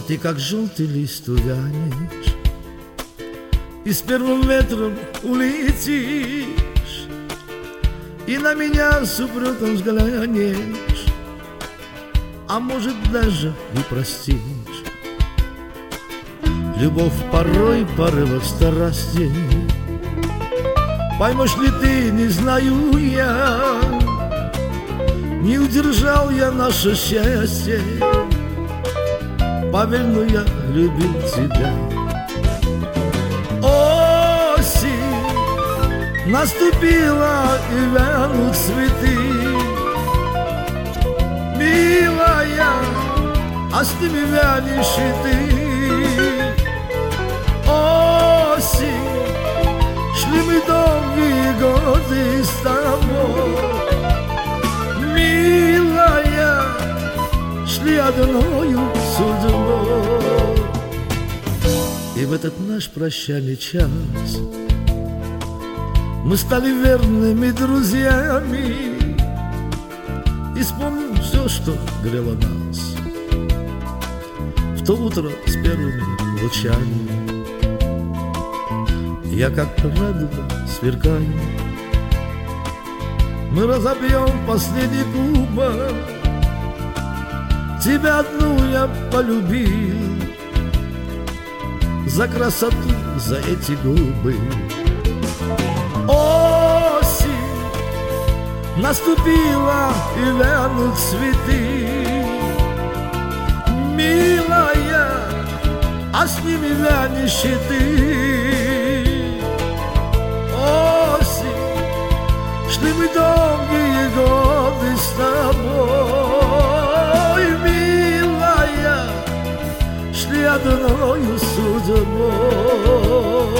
Ты как желтый лист увянешь и с первым ветром улетишь, и на меня с упреком взглянешь, а может даже и простишь. Любовь порой порывов страсти, поймешь ли ты, не знаю я. Не удержал я наше счастье, поверь, но я любил тебя. Осень наступила, и вянут цветы. Милая, а с ними вянешь и ты. Осень, шли мы долгие годы с тобой. Милая, шли одною судьбой. И в этот наш прощальный час мы стали верными друзьями. И вспомним все, что грело нас в то утро с первыми лучами. Я как радуга сверкаю, мы разобьем последний кубок. Тебя одну я полюбил за красоту, за эти губы. Осень наступила, и вянут цветы. Милая, а с ними вянешь и ты. Осень, шли мы долгие годы с тобой. Милая, шли одною судьбой.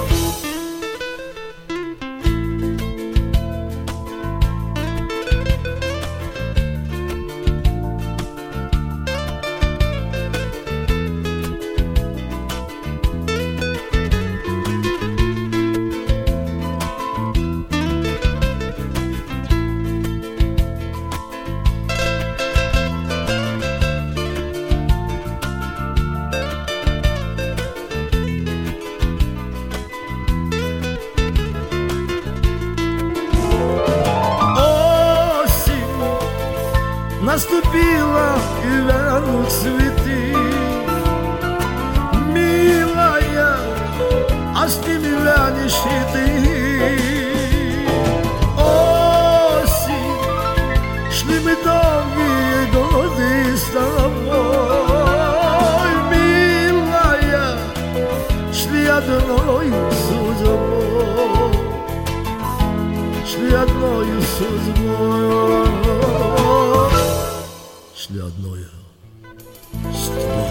Наступила, и вянут цветы. Милая, а с ними вянешь и ты. Осень, шли мы долгие годы с тобой. Милая, шли одною судьбой. Шли одною судьбой. Шли одною судьбой.